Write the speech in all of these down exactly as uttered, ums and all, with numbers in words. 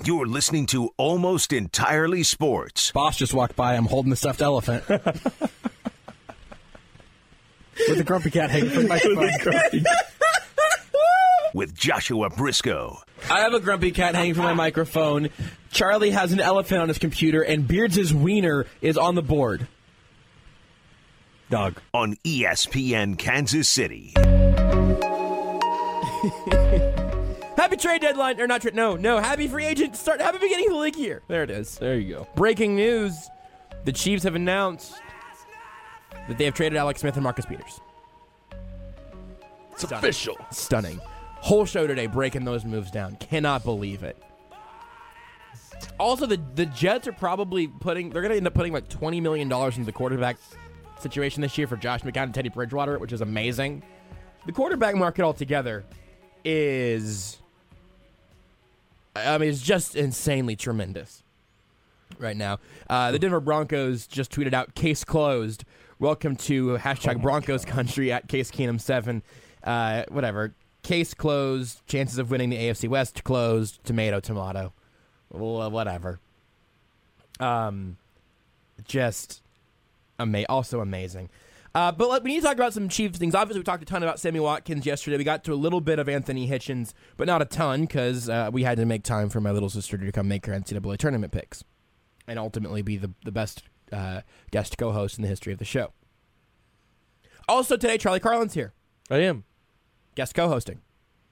You're listening to Almost Entirely Sports. Boss just walked by. I'm holding the stuffed elephant. With the grumpy cat hanging from my microphone. With Joshua Briscoe. I have a grumpy cat hanging from my microphone. Charlie has an elephant on his computer, and Beards' wiener is on the board. Dog. On E S P N Kansas City. Happy trade deadline, or not trade, no, no, happy free agent start, happy beginning of the league year. There it is. There you go. Breaking news, the Chiefs have announced that they have traded Alex Smith and Marcus Peters. It's Stunning. official. Stunning. Whole show today breaking those moves down. Cannot believe it. Also, the, the Jets are probably putting, they're going to end up putting like twenty million dollars into the quarterback situation this year for Josh McCown and Teddy Bridgewater, which is amazing. The quarterback market altogether is, I mean, it's just insanely tremendous right now. Uh, the Denver Broncos just tweeted out, case closed. Welcome to hashtag oh Broncos God. country at Case Keenum seven. Uh, whatever. Case closed. Chances of winning the A F C West closed. Tomato, tomato. Whatever. Um, just ama- also amazing. Uh, but let, we need to talk about some Chiefs things. Obviously, we talked a ton about Sammy Watkins yesterday. We got to a little bit of Anthony Hitchens, but not a ton because uh, we had to make time for my little sister to come make her N C double A tournament picks and ultimately be the, the best uh, guest co-host in the history of the show. Also today, Charlie Carlin's here. I am. Guest co-hosting.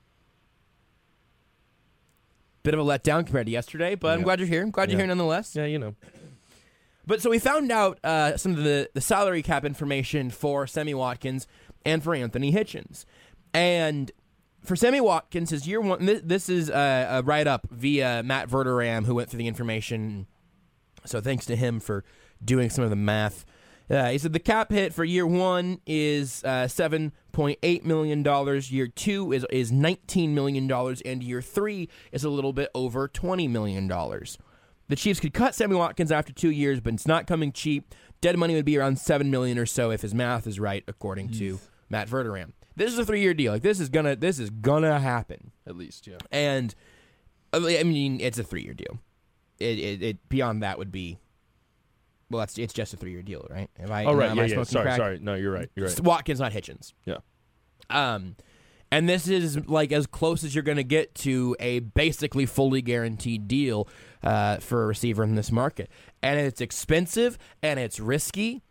Bit of a letdown compared to yesterday, but yeah. I'm glad you're here. I'm glad yeah. you're here nonetheless. Yeah, you know. But so we found out uh, some of the, the salary cap information for Sammy Watkins and for Anthony Hitchens. And for Sammy Watkins, his year one, this, this is a, a write-up via Matt Verderam, who went through the information. So thanks to him for doing some of the math. Uh, he said the cap hit for year one is uh, seven point eight million dollars. Year two is, is nineteen million dollars. And year three is a little bit over twenty million dollars. The Chiefs could cut Sammy Watkins after two years, but it's not coming cheap. Dead money would be around seven million dollars or so if his math is right, according to yes. Matt Verderam. This is a three-year deal. Like this is gonna, this is gonna happen. At least, yeah. And I mean, it's a three-year deal. It, it, it beyond that would be, well, that's it's just a three-year deal, right? Am I, oh right, am yeah, I yeah. Sorry, crack? sorry. No, you're right. You're right. It's Watkins, not Hitchens. Yeah. Um. And this is like as close as you're going to get to a basically fully guaranteed deal uh, for a receiver in this market. And it's expensive and it's risky,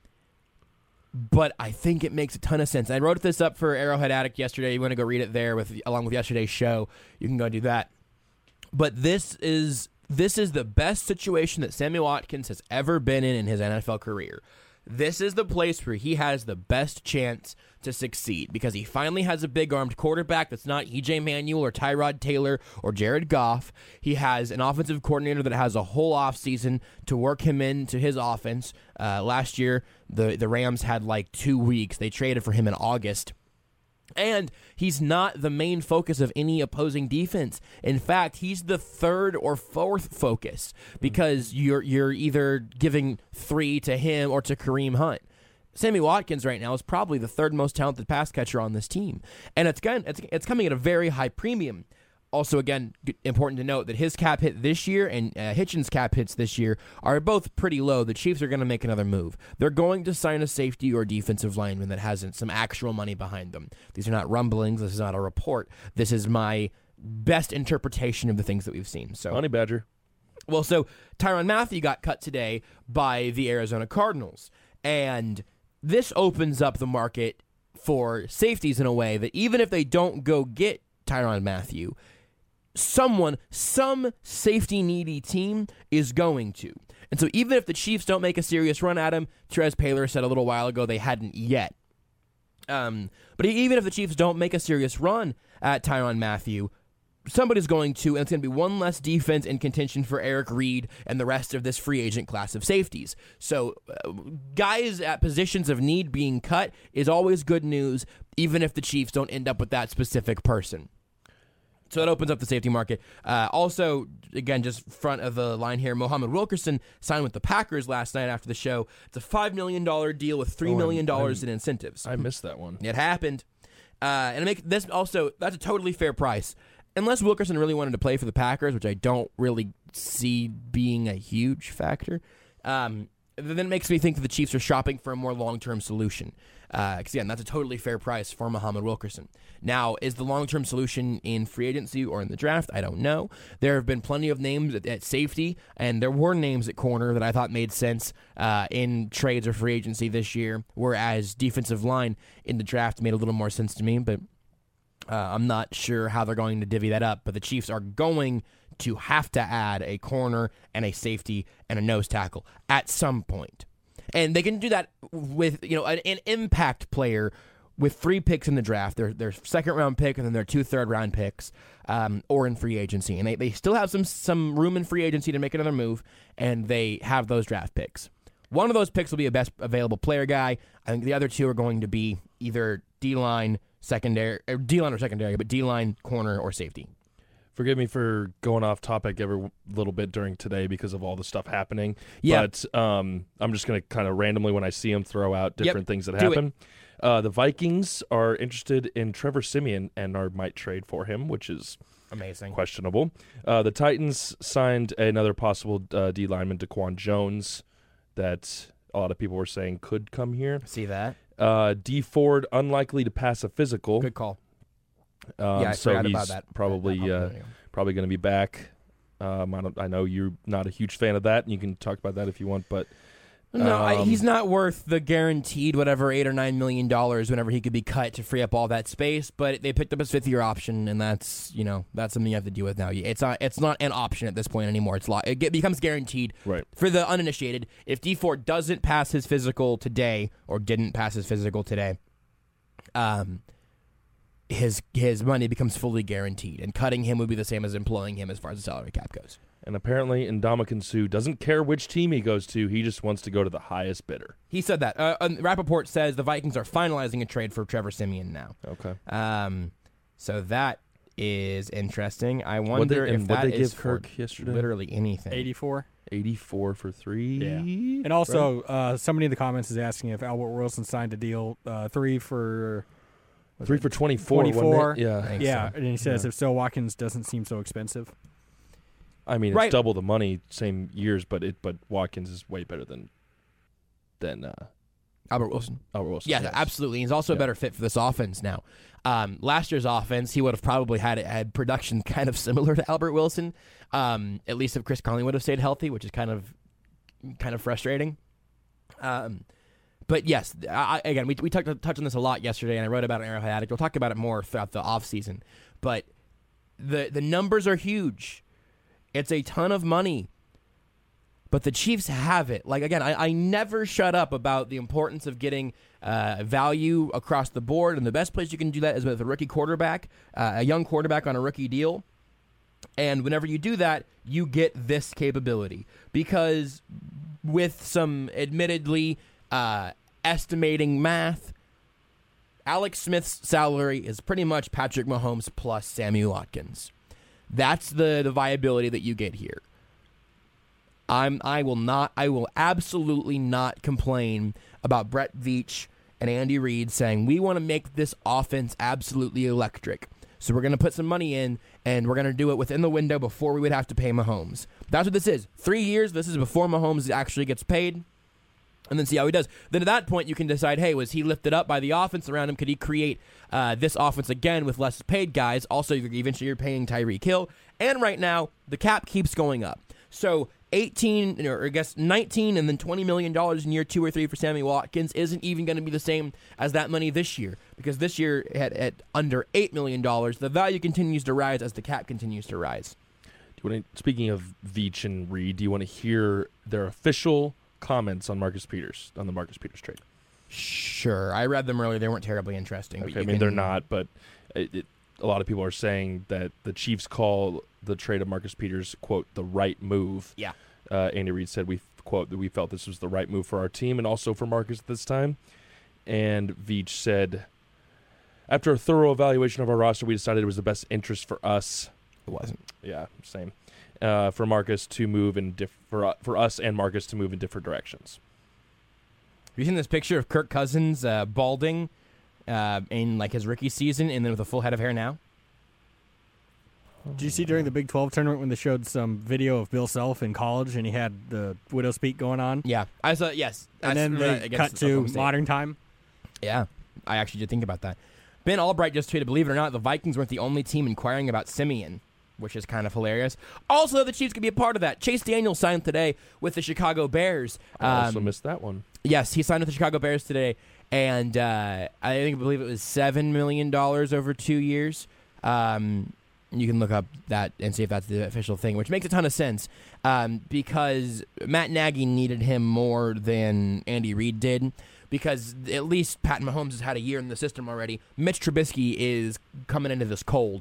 but I think it makes a ton of sense. I wrote this up for Arrowhead Addict yesterday. You want to go read it there with along with yesterday's show, you can go do that. But this is this is the best situation that Sammy Watkins has ever been in in his N F L career. This is the place where he has the best chance to succeed because he finally has a big-armed quarterback that's not E J Manuel or Tyrod Taylor or Jared Goff. He has an offensive coordinator that has a whole offseason to work him into his offense. Uh, last year, the, the Rams had like two weeks. They traded for him in August. And he's not the main focus of any opposing defense. In fact, he's the third or fourth focus because you're you're either giving three to him or to Kareem Hunt. Sammy Watkins right now is probably the third most talented pass catcher on this team, and it's going it's it's coming at a very high premium. Also, again, important to note that his cap hit this year and uh, Hitchens' cap hits this year are both pretty low. The Chiefs are going to make another move. They're going to sign a safety or defensive lineman that has some actual money behind them. These are not rumblings. This is not a report. This is my best interpretation of the things that we've seen. So, Honey Badger. Well, so Tyrann Mathieu got cut today by the Arizona Cardinals, and this opens up the market for safeties in a way that even if they don't go get Tyrann Mathieu, someone, some safety-needy team is going to. And so even if the Chiefs don't make a serious run at him, Terez Paylor said a little while ago they hadn't yet. Um, but even if the Chiefs don't make a serious run at Tyrann Mathieu, somebody's going to, and it's going to be one less defense in contention for Eric Reed and the rest of this free agent class of safeties. So uh, guys at positions of need being cut is always good news, even if the Chiefs don't end up with that specific person. So that opens up the safety market. Uh, also, again, just front of the line here, Muhammad Wilkerson signed with the Packers last night after the show. It's a five million dollars deal with three million dollars oh, in incentives. I missed that one. It happened. Uh, and it make this also, that's a totally fair price. unless Wilkerson really wanted to play for the Packers, which I don't really see being a huge factor, um, then it makes me think that the Chiefs are shopping for a more long-term solution. Because, uh, again, that's a totally fair price for Muhammad Wilkerson. Now, is the long-term solution in free agency or in the draft? I don't know. There have been plenty of names at, at safety, and there were names at corner that I thought made sense uh, in trades or free agency this year, whereas defensive line in the draft made a little more sense to me, but uh, I'm not sure how they're going to divvy that up. But the Chiefs are going to have to add a corner and a safety and a nose tackle at some point. And they can do that with, you know, an, an impact player with three picks in the draft, their their second round pick and then their two third round picks, um, or in free agency. And they, they still have some some room in free agency to make another move, and they have those draft picks. One of those picks will be a best available player guy. I think the other two are going to be either D-line, secondary, or D-line or secondary, but D-line, corner, or safety. Forgive me for going off topic every little bit during today because of all the stuff happening. Yeah. But um, I'm just going to kind of randomly, when I see them, throw out different Yep. things that Do happen. Uh, the Vikings are interested in Trevor Siemian and are might trade for him, which is amazing, questionable. Uh, the Titans signed another possible uh, D lineman, Daquan Jones, that a lot of people were saying could come here. See that? Uh, D Ford unlikely to pass a physical. Good call. Um, yeah, I so forgot he's about that. probably That- that uh, probably going to be back. Um, I don't. I know you're not a huge fan of that, and you can talk about that if you want. But No, I, um, he's not worth the guaranteed whatever eight or nine million dollars whenever he could be cut to free up all that space. But they picked up his fifth year option, and that's you know that's something you have to deal with now. It's not it's not an option at this point anymore. It's lo- it get, becomes guaranteed. Right. For the uninitiated, if D Ford doesn't pass his physical today or didn't pass his physical today, um, his his money becomes fully guaranteed, and cutting him would be the same as employing him as far as the salary cap goes. And apparently, Ndamukong Suh doesn't care which team he goes to. He just wants to go to the highest bidder. He said that. Uh, um, Rappaport says the Vikings are finalizing a trade for Trevor Siemian now. Okay. Um, so that is interesting. I wonder they, if and that what'd they is give for Kirk yesterday? literally anything. eighty-four. eighty-four for three. Yeah. And also, uh, somebody in the comments is asking if Albert Wilson signed a deal, uh, three for Three for twenty-four. twenty-four. Wasn't it? Yeah. Thanks. yeah, so. and he says Yeah. if so, Watkins doesn't seem so expensive. I mean, Right. it's double the money, same years, but it but Watkins is way better than than uh, Albert Wilson. Albert Wilson. Yeah, yes. absolutely. He's also a Yeah. better fit for this offense now. Um, last year's offense, he would have probably had had production kind of similar to Albert Wilson. Um, at least if Chris Conley would have stayed healthy, which is kind of kind of frustrating. Um, but yes, I, again, we we touched touched on this a lot yesterday, and I wrote about it in Arrowhead Addict. We'll talk about it more throughout the offseason. But the the numbers are huge. It's a ton of money. But the Chiefs have it. Like, again, I, I never shut up about the importance of getting uh, value across the board, and the best place you can do that is with a rookie quarterback, uh, a young quarterback on a rookie deal. And whenever you do that, you get this capability. Because with some admittedly uh, estimating math, Alex Smith's salary is pretty much Patrick Mahomes plus Sammy Watkins. That's the, the viability that you get here. I'm I will not I will absolutely not complain about Brett Veach and Andy Reid saying we want to make this offense absolutely electric. So we're going to put some money in and we're going to do it within the window before we would have to pay Mahomes. That's what this is. Three years, this is before Mahomes actually gets paid. And then see how he does. Then at that point, you can decide, hey, was he lifted up by the offense around him? Could he create uh, this offense again with less paid guys? Also, you're, eventually you're paying Tyreek Hill. And right now, the cap keeps going up. So eighteen, or I guess nineteen, and then twenty million dollars in year two or three for Sammy Watkins isn't even going to be the same as that money this year. Because this year, at, at under eight million dollars, the value continues to rise as the cap continues to rise. Do you want to, speaking of Veach and Reed, do you want to hear their official comments on Marcus Peters, on the Marcus Peters trade? Sure. I read them earlier. They weren't terribly interesting. Okay, but I you mean, can, they're not, but it, it, a lot of people are saying that the Chiefs call the trade of Marcus Peters, quote, the right move. Yeah. Uh, Andy Reid said, we quote, that we felt this was the right move for our team and also for Marcus at this time. And Veach said, after a thorough evaluation of our roster, we decided it was the best interest for us. It wasn't. Yeah, same. Uh, for Marcus to move in diff- for uh, for us and Marcus to move in different directions. Have you seen this picture of Kirk Cousins uh, balding uh, in like his rookie season, and then with a full head of hair now? Did you see during the Big twelve tournament when they showed some video of Bill Self in college and he had the widow's peak going on? Yeah, I saw. Yes, And I then saw they that against cut to Oklahoma State. modern time. Yeah, I actually did think about that. Ben Albright just tweeted, believe it or not, the Vikings weren't the only team inquiring about Simeon, which is kind of hilarious. Also, the Chiefs could be a part of that. Chase Daniels signed today with the Chicago Bears. I also Um, missed that one. Yes, he signed with the Chicago Bears today, and uh, I think I believe it was seven million dollars over two years. Um, you can look up that and see if that's the official thing, which makes a ton of sense um, because Matt Nagy needed him more than Andy Reid did. Because at least Pat Mahomes has had a year in the system already. Mitch Trubisky is coming into this cold.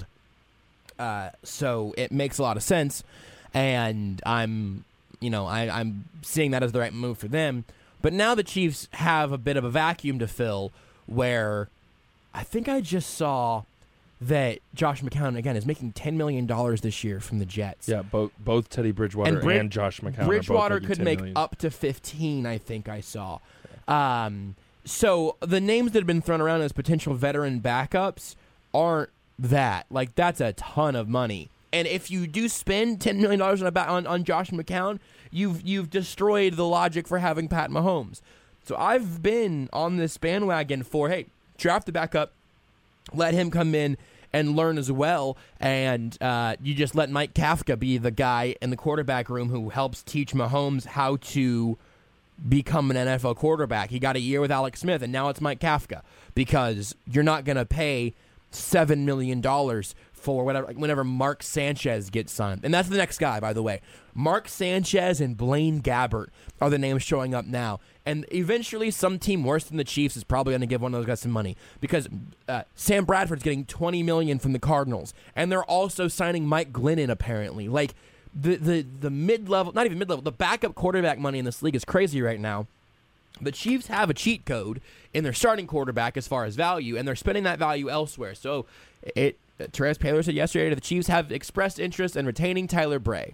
Uh, so it makes a lot of sense. And I'm, you know, I, I'm seeing that as the right move for them. But now the Chiefs have a bit of a vacuum to fill where I think I just saw that Josh McCown, again, is making ten million dollars this year from the Jets. Yeah, both both Teddy Bridgewater And and, Brid- Josh McCown. Bridgewater are both could making make ten million. up to fifteen, I think I saw. Um, so the names that have been thrown around as potential veteran backups aren't that. Like, that's a ton of money. And if you do spend ten million dollars on, a ba- on on Josh McCown, you've you've destroyed the logic for having Pat Mahomes. So I've been on this bandwagon for, hey, draft the backup, let him come in and learn as well, and uh, you just let Mike Kafka be the guy in the quarterback room who helps teach Mahomes how to become an N F L quarterback. He got a year with Alex Smith, and now it's Mike Kafka because you're not going to pay seven million dollars for whatever, like whenever Mark Sanchez gets signed. And that's the next guy, by the way. Mark Sanchez and Blaine Gabbert are the names showing up now. And eventually some team worse than the Chiefs is probably going to give one of those guys some money because uh, Sam Bradford's getting twenty million dollars from the Cardinals. And they're also signing Mike Glennon, apparently. Like, the, the, the mid-level, not even mid-level, the backup quarterback money in this league is crazy right now. The Chiefs have a cheat code in their starting quarterback as far as value, and they're spending that value elsewhere. So, it Therese Paylor said yesterday that the Chiefs have expressed interest in retaining Tyler Bray.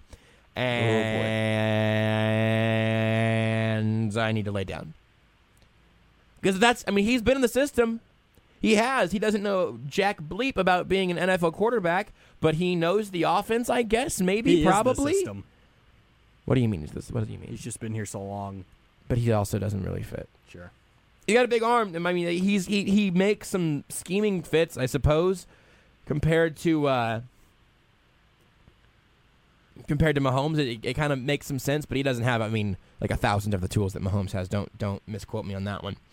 And I need to lay down. Because that's, I mean, he's been in the system. He has. He doesn't know jack bleep about being an N F L quarterback, but he knows the offense, I guess, maybe, He probably. is the system. What do you mean? Is this? What do you mean? He's just been here so long. But he also doesn't really fit. Sure. He got a big arm. I mean, he's he he makes some scheming fits, I suppose, compared to uh, compared to Mahomes. It, it kind of makes some sense, but he doesn't have, I mean, like a thousand of the tools that Mahomes has. Don't don't misquote me on that one.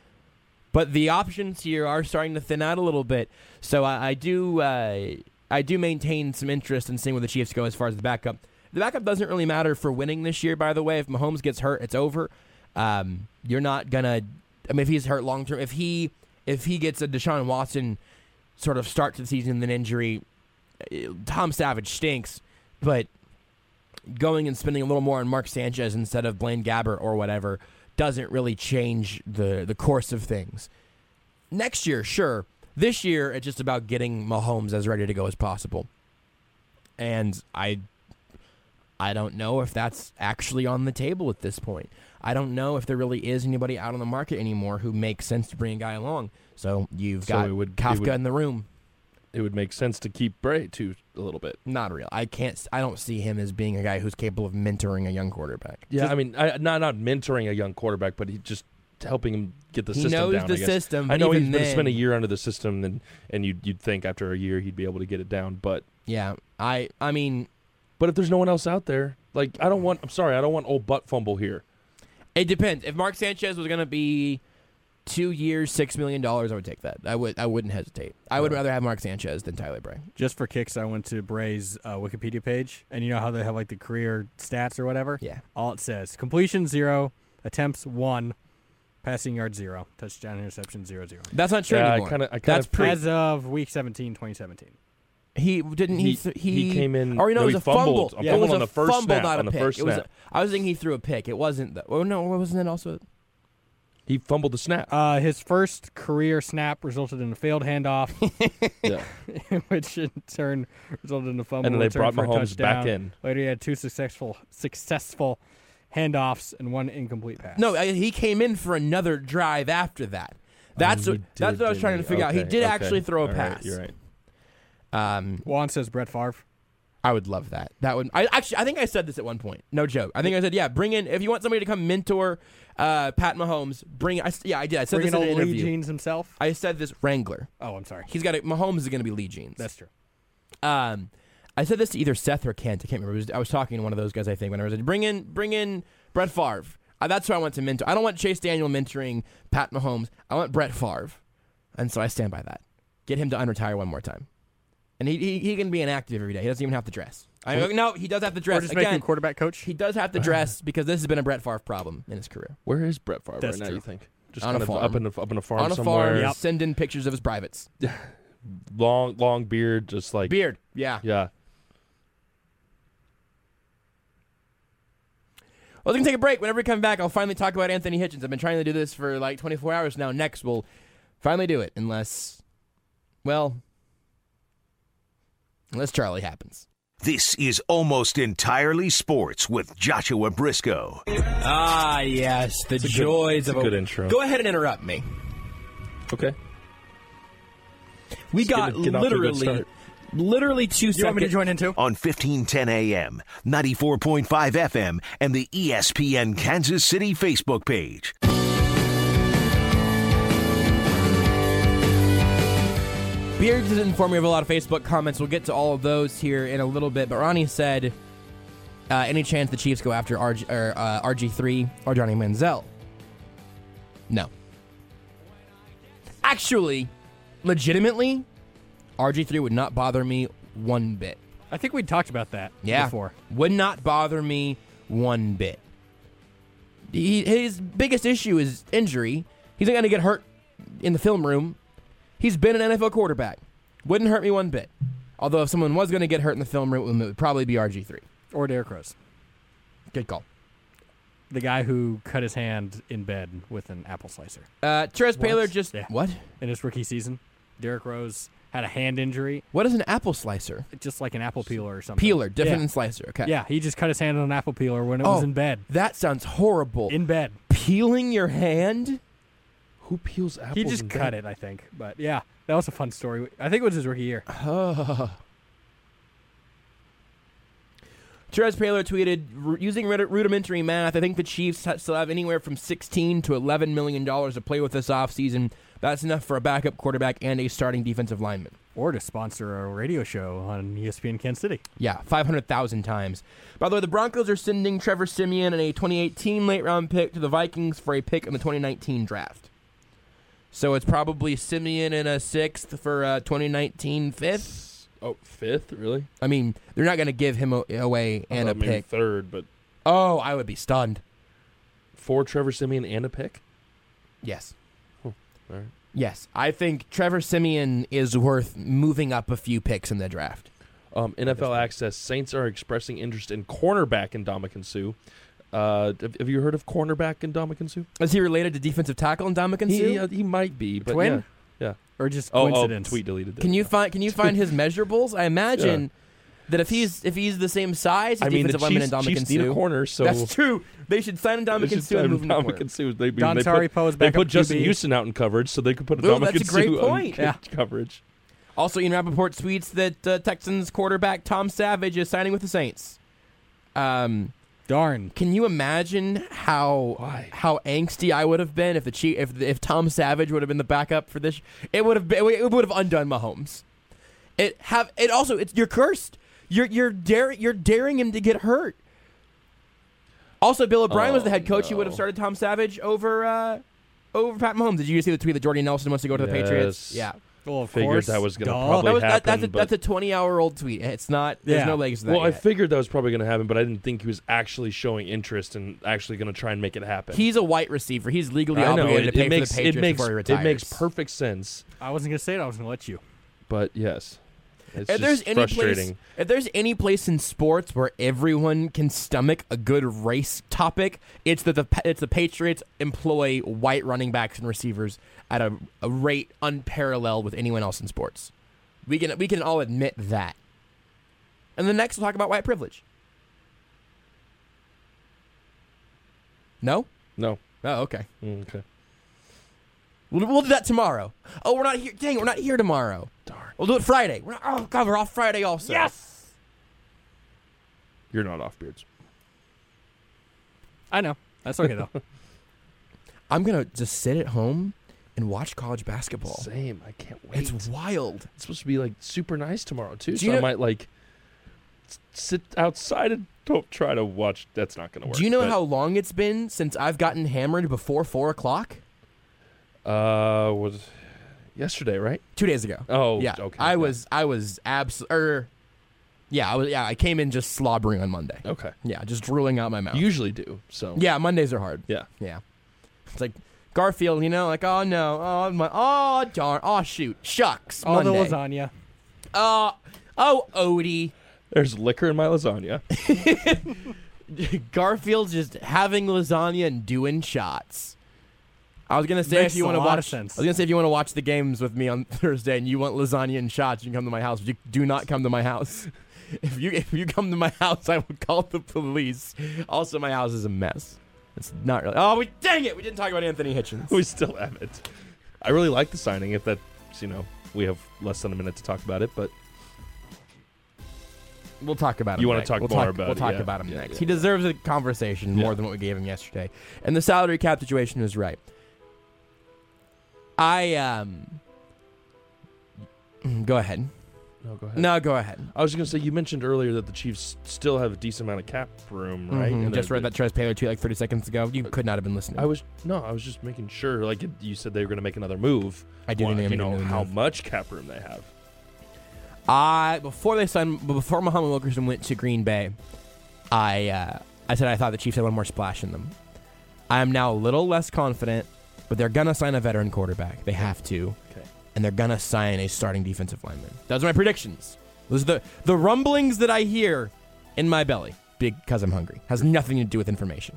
But the options here are starting to thin out a little bit. So I, I do uh, I do maintain some interest in seeing where the Chiefs go as far as the backup. The backup doesn't really matter for winning this year, by the way. If Mahomes gets hurt, it's over. Um, you're not gonna. I mean, if he's hurt long term, if he if he gets a Deshaun Watson sort of start to the season with an injury, Tom Savage stinks. But going and spending a little more on Mark Sanchez instead of Blaine Gabbert or whatever doesn't really change the the course of things. Next year, sure. This year, it's just about getting Mahomes as ready to go as possible. And I. I don't know if that's actually on the table at this point. I don't know if there really is anybody out on the market anymore who makes sense to bring a guy along. So you've So got it would- it Kafka would- in the room. It would make sense to keep Bray too a little bit. Not real. I can't. I don't see him as being a guy who's capable of mentoring a young quarterback. Yeah, I mean, I, not not mentoring a young quarterback, but he just helping him get the He system knows down. the I guess. system. I But know even he's been then, spent a year under the system, and and you'd you'd think after a year he'd be able to get it down. But Yeah. I. I mean, but if there's no one else out there, like I don't want. I'm sorry, I don't want old butt fumble here. it depends. If Mark Sanchez was going to be two years, six million dollars, I would take that. I would. I wouldn't hesitate. I would Yeah. rather have Mark Sanchez than Tyler Bray. Just for kicks, I went to Bray's uh, Wikipedia page, and you know how they have like the career stats or whatever? Yeah. All it says, completion zero, attempts one, passing yard zero, touchdown interception zero zero. That's not true Yeah, I anymore. kinda- I kinda That's pre. As of week seventeen, twenty seventeen. He didn't. He He- th- he came in- Or you know, no, it he was a fumble. fumbled. A it fumble was on a the first fumble, snap, not a on the pick. first It was. snap. A, I was thinking he threw a pick. It wasn't. The, oh no, wasn't it also? He fumbled the snap. Uh, his first career snap resulted in a failed handoff, yeah, which in turn resulted in a fumble. and then they return brought for a Mahomes back touchdown. in. Later, he had two successful successful handoffs and one incomplete pass. No, I, he came in for another drive after that. That's Oh, what. he That's did, what I was didn't trying to he? figure out. He Okay, did okay. actually throw a All right, pass. you're right. Um, Juan says Brett Favre. I would love that. That would. I actually. I think I said this at one point. No joke. I think I said, yeah. Bring in if you want somebody to come mentor uh, Pat Mahomes. Bring. I, yeah, I did. I said Bring this in in an old Lee interview. Jeans himself. I said this Wrangler. Oh, I'm sorry. He's got. A, Mahomes is going to be Lee Jeans. That's true. Um, I said this to either Seth or Kent. I can't remember. It was, I was talking to one of those guys. I think when I was like, bring in, bring in Brett Favre. Uh, that's who I want to mentor. I don't want Chase Daniel mentoring Pat Mahomes. I want Brett Favre, and so I stand by that. Get him to unretire one more time, and he he, he can be inactive every day. He doesn't even have to dress. I mean, no, he does have to dress. Or just Again, make him quarterback coach. he does have to dress because this has been a Brett Favre problem in his career. Where is Brett Favre That's right now, true. you think? Just On kind a of farm. up in a, up in a farm On a somewhere. farm, Yep. send in pictures of his privates. Long, long beard, just like. Beard, yeah. Yeah. Well, we're going to take a break. Whenever we come back, I'll finally talk about Anthony Hitchens. I've been trying to do this for like twenty-four hours now. Next, we'll finally do it. Unless, well, unless Charlie happens. This is Almost Entirely Sports with Joshua Briscoe. Ah, yes. The joys of a good intro. Go ahead and interrupt me. Okay. We Let's got get it- get off to a good literally, start. literally two You want me to seconds. join in too? On fifteen ten A M, ninety-four point five F M, and the E S P N Kansas City Facebook page. Beards has informed me of a lot of Facebook comments. We'll get to all of those here in a little bit. But Ronnie said, uh, any chance the Chiefs go after R G, or, uh, R G three or Johnny Manziel? No. Actually, legitimately, R G three would not bother me one bit. I think we talked about that Yeah. before. Would not bother me one bit. He, his biggest issue is injury. He's not going to get hurt in the film room. He's been an N F L quarterback. Wouldn't hurt me one bit. Although if someone was going to get hurt in the film room, it would probably be R G three. Or Derrick Rose. Good call. The guy who cut his hand in bed with an apple slicer Uh, Trez What? Paylor just... Yeah. What? in his rookie season. Derrick Rose had a hand injury, What is an apple slicer? just like an apple peeler or something. Peeler, different Yeah. than slicer. Okay. Yeah, he just cut his hand on an apple peeler when it Oh. was in bed. That sounds horrible. In bed. Peeling your hand? Who peels apples? He just in cut bed? it, I think. But yeah, that was a fun story. I think it was his rookie year. Trez Paylor tweeted, "R- using rud- rudimentary math, I think the Chiefs ha- still have anywhere from sixteen to eleven million dollars to play with this offseason. That's enough for a backup quarterback and a starting defensive lineman." Or to sponsor a radio show on E S P N Kansas City. Yeah, five hundred thousand times. By the way, the Broncos are sending Trevor Siemian and a twenty eighteen late-round pick to the Vikings for a pick in the twenty nineteen draft. So it's probably Siemian and a sixth for a twenty nineteen fifth. Oh, fifth? Really? I mean, they're not going to give him a- away I and a thought maybe pick. third, but Oh, I would be stunned. for Trevor Siemian and a pick? Yes. All right. Yes. I think Trevor Siemian is worth moving up a few picks in the draft. Um, N F L Access, Saints are expressing interest in cornerback Ndamukong Suh. Uh, have, have you heard of cornerback Ndamukong Suh? Is he related to defensive tackle and Ndamukong Suh? He, uh, he might be, but Twin? yeah. Yeah. Or just Oh, oh, coincidence. tweet deleted that. Can you find Can you find his measurables? I imagine that if he's if he's the same size as I mean, the defensive lineman Chiefs, and Chiefs need a Suh, corner, so that's true. They should sign they Ndamukong should Suh and sign move him to corner. Ndamukong Suh. They, Don they Tari put, Poe's they backup put Justin Q B. Houston out in coverage, so they could put Ooh, Ndamukong that's a great Suh point. on Yeah. coverage. Also, Ian Rappaport tweets that uh, Texans quarterback Tom Savage is signing with the Saints. Um, Darn. can you imagine how Why? how angsty I would have been if the Chief, if if Tom Savage would have been the backup for this? It would have been, it would have undone Mahomes. It have it also it's you're cursed. You're you're daring you're daring him to get hurt. Also, Bill O'Brien was the Oh, head coach. He would have no. started Tom Savage over uh, over Pat Mahomes. Did you see the tweet that Jordy Nelson wants to go to the Patriots? Yes. Yeah. Well, of Figured course. that was gonna Duh. probably That was, that, happen, that's a, but- that's a twenty-hour-old tweet. It's not. There's Yeah. no legs to that Well, I yet. figured that was probably going to happen, but I didn't think he was actually showing interest and actually going to try and make it happen. He's a white receiver. He's legally I know, obligated it, to pay it makes, for the Patriots it makes, before he retires. It makes perfect sense, I wasn't going to say it. I was going to let you. but yes. It's If just there's any frustrating. place, if there's any place in sports where everyone can stomach a good race topic, it's that the it's the Patriots employ white running backs and receivers at a, a rate unparalleled with anyone else in sports. We can we can all admit that. And then next we'll talk about white privilege. No? No. Oh, okay. Mm, okay. We'll, we'll do that tomorrow. Oh, we're not here. Dang, we're not here tomorrow. Darn. We'll do it Friday. We're not, oh, God, we're off Friday also. Yes! You're not off Beards. I know. That's okay, though. I'm going to just sit at home and watch college basketball. Same. I can't wait. It's wild. It's supposed to be like super nice tomorrow too. Do So you I know- might like s- sit outside and don't try to watch. That's not going to work. Do you know but, how long it's been since I've gotten hammered before four o'clock? Uh, was yesterday, right? Two days ago. Oh, yeah. okay. I yeah. was, I was abs. Er, yeah, I was. Yeah, I came in just slobbering on Monday. Okay. Yeah, just drooling out my mouth. You usually do. So yeah, Mondays are hard. yeah. Yeah. It's like Garfield, you know, like, oh no, oh my, oh darn, oh shoot, shucks, All Monday. the lasagna. Oh, oh, Odie. There's liquor in my lasagna. Garfield's just having lasagna and doing shots. I was gonna say Makes if you a want to lot of watch, sense. I was gonna say if you want to watch the games with me on Thursday and you want lasagna and shots, you can come to my house. But you do not come to my house. If you if you come to my house, I will call the police. Also, my house is a mess. It's not really. Oh, we dang it! We didn't talk about Anthony Hitchens. We still haven't. I really like the signing. If that's, you know, we have less than a minute to talk about it, but We'll talk about him. You wanna next. talk we'll more talk, about We'll it, talk yeah. about him Yeah, next. yeah. He deserves a conversation more Yeah. than what we gave him yesterday. And the salary cap situation is right. I um. Go ahead. no, go ahead. No, go ahead. I was going to say, you mentioned earlier that the Chiefs still have a decent amount of cap room, right? Mhm. And Just they're- read that Trez Taylor tweet like thirty seconds ago. You could not have been listening. I was no, I was just making sure. Like it, you said, they were going to make another move. I do Well, think they're you gonna know make another how move. much cap room they have. I before they signed before Muhammad Wilkerson went to Green Bay, I uh, I said I thought the Chiefs had one more splash in them. I am now a little less confident, but they're gonna sign a veteran quarterback. They have to, Okay. and they're gonna sign a starting defensive lineman. Those are my predictions. Those are the the rumblings that I hear in my belly because I'm hungry. Has nothing to do with information.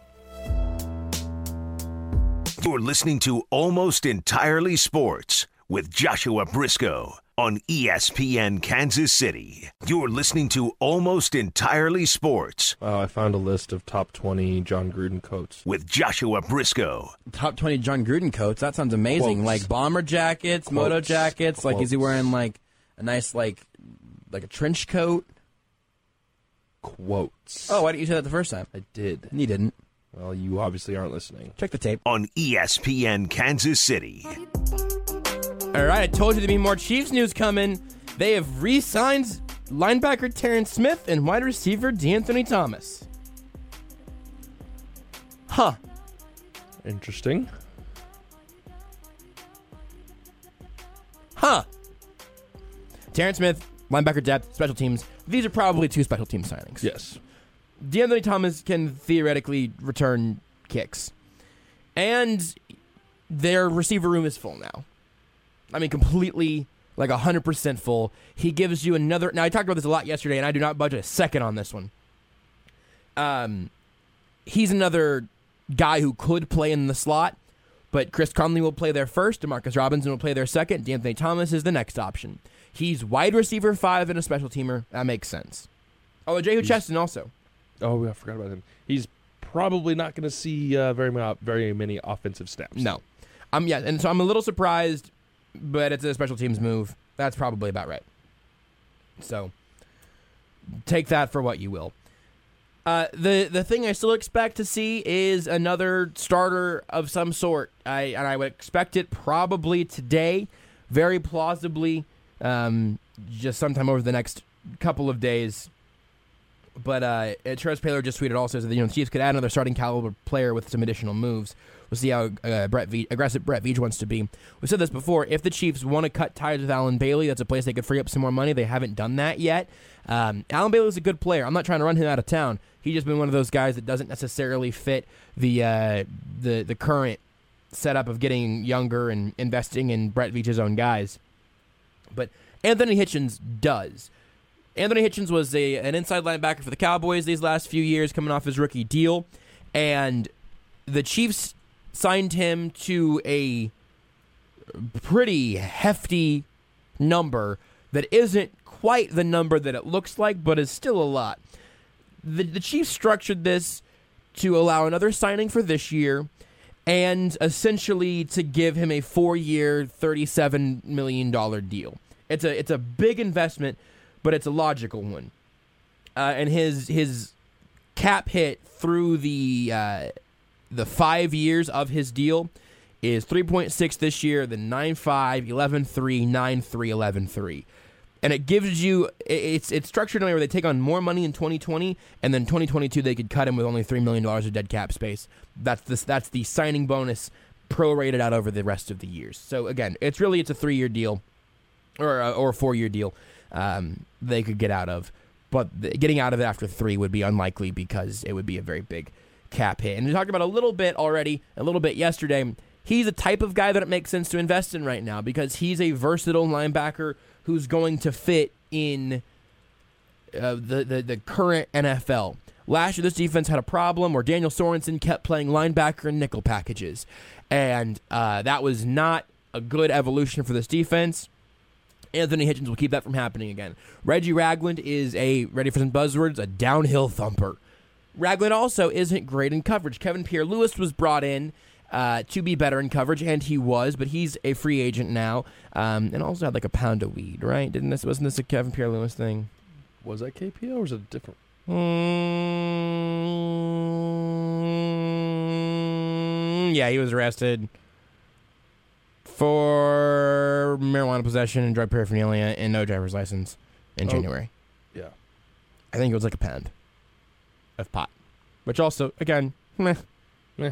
You're listening to Almost Entirely Sports with Joshua Briscoe on E S P N Kansas City. You're listening to Almost Entirely Sports Oh, I found a list of top twenty John Gruden coats. with Joshua Briscoe. Top twenty John Gruden coats. That sounds amazing. Quotes. Like bomber jackets, moto Quotes. jackets. Like, is he Quotes. wearing like a nice like like a trench coat? Quotes. Oh, why didn't you say that the first time? I did. You didn't. Well, you obviously aren't listening. Check the tape. On E S P N Kansas City. All right, I told you there'd be more Chiefs news coming. They have re-signed linebacker Terrence Smith and wide receiver DeAnthony Thomas. Huh. Interesting. Huh. Terrence Smith, linebacker depth, special teams. These are probably two special team signings. Yes. DeAnthony Thomas can theoretically return kicks. And their receiver room is full now. I mean, completely, like one hundred percent full. He gives you another... Now, I talked about this a lot yesterday, and I do not budge a second on this one. Um, He's another guy who could play in the slot, but Chris Conley will play there first. DeMarcus Robinson will play there second. DeAnthony Thomas is the next option. He's wide receiver five and a special teamer. That makes sense. Oh, Jehu Cheston also. Oh, I forgot about him. He's probably not going to see uh, very many, very many offensive snaps. No. Um, yeah, and so I'm a little surprised, but it's a special teams move. That's probably about right. So take that for what you will. Uh, the the thing I still expect to see is another starter of some sort. I and I would expect it probably today, very plausibly, um, just sometime over the next couple of days. But uh, Trez Taylor just tweeted also that you know the Chiefs could add another starting caliber player with some additional moves. We'll see how uh, Brett v- aggressive Brett Veach wants to be. We said this before. If the Chiefs want to cut ties with Alan Bailey, that's a place they could free up some more money. They haven't done that yet. Um, Alan Bailey's a good player. I'm not trying to run him out of town. He's just been one of those guys that doesn't necessarily fit the uh, the the current setup of getting younger and investing in Brett Veach's own guys. But Anthony Hitchens does. Anthony Hitchens was a an inside linebacker for the Cowboys these last few years, coming off his rookie deal, and the Chiefs signed him to a pretty hefty number that isn't quite the number that it looks like, but is still a lot. The, the Chiefs structured this to allow another signing for this year and essentially to give him a four-year, thirty-seven million dollars deal. It's a it's a big investment, but it's a logical one. uh, and his his cap hit through the uh, the five years of his deal is three point six this year, then nine point five, eleven point three, nine point three, eleven point three. And it gives you, it's it's structured in a way where they take on more money in twenty twenty, and then twenty twenty-two they could cut him with only three million dollars of dead cap space. That's the, that's the signing bonus prorated out over the rest of the years. So again, it's really, it's a three-year deal, or a, or a four-year deal um, they could get out of. But the, getting out of it after three would be unlikely because it would be a very big cap hit. And we talked about a little bit already, a little bit yesterday. He's the type of guy that it makes sense to invest in right now because he's a versatile linebacker who's going to fit in uh, the, the the current N F L. Last year, this defense had a problem where Daniel Sorensen kept playing linebacker and nickel packages, and uh, that was not a good evolution for this defense. Anthony Hitchens will keep that from happening again. Reggie Ragland is a, ready for some buzzwords, a downhill thumper. Ragland also isn't great in coverage. Kevin Pierre-Louis was brought in Uh, to be better in coverage, and he was, but he's a free agent now, um, and also had like a pound of weed, right? Didn't this wasn't this a Kevin Pierre-Louis thing? Was that K P O or was it different? Mm, yeah, he was arrested for marijuana possession and drug paraphernalia and no driver's license in Oh. January. Yeah. I think it was like a pound of pot, which also, again, meh. Meh.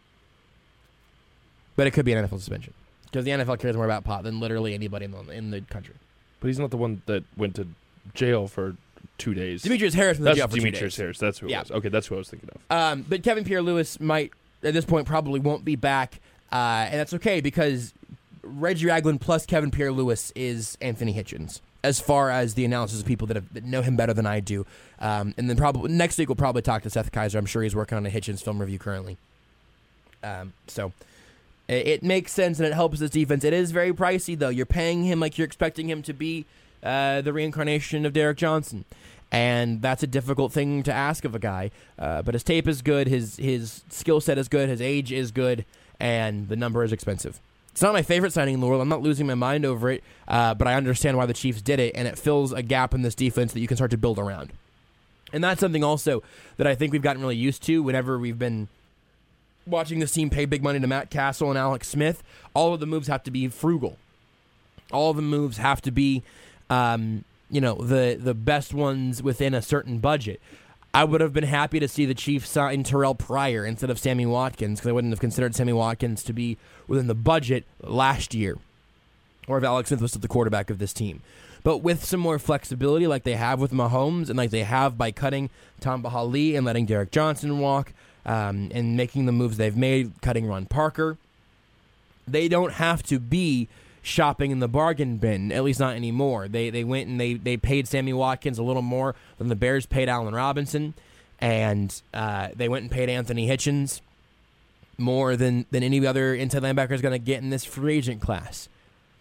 But it could be an N F L suspension because the N F L cares more about pot than literally anybody in the, in the country. But he's not the one that went to jail for two days. Demetrius Harris was in That's jail for two Demetrius days. Harris. That's who it Yeah. was. Okay, that's who I was thinking of. Um, but Kevin Pierre-Louis might, at this point, probably won't be back, uh, and that's okay because Reggie Ragland plus Kevin Pierre-Louis is Anthony Hitchens, as far as the analysis of people that, have, that know him better than I do. Um, and then probably next week we'll probably talk to Seth Kaiser. I'm sure he's working on a Hitchens film review currently. Um, so it, it makes sense and it helps this defense. It is very pricey though. You're paying him like you're expecting him to be uh, the reincarnation of Derek Johnson. And that's a difficult thing to ask of a guy. Uh, but his tape is good, his his skill set is good, his age is good, and the number is expensive. It's not my favorite signing in the world. I'm not losing my mind over it, uh, but I understand why the Chiefs did it, and it fills a gap in this defense that you can start to build around. And that's something also that I think we've gotten really used to whenever we've been watching this team pay big money to Matt Castle and Alex Smith. All of the moves have to be frugal. All of the moves have to be... Um, you know, the the best ones within a certain budget. I would have been happy to see the Chiefs sign Terrell Pryor instead of Sammy Watkins because I wouldn't have considered Sammy Watkins to be within the budget last year, or if Alex Smith was the quarterback of this team. But with some more flexibility like they have with Mahomes and like they have by cutting Tom Bahali and letting Derek Johnson walk um, and making the moves they've made, cutting Ron Parker, they don't have to be shopping in the bargain bin, at least not anymore. They they went and they, they paid Sammy Watkins a little more than the Bears paid Allen Robinson, and uh, they went and paid Anthony Hitchens more than, than any other inside linebacker is going to get in this free agent class.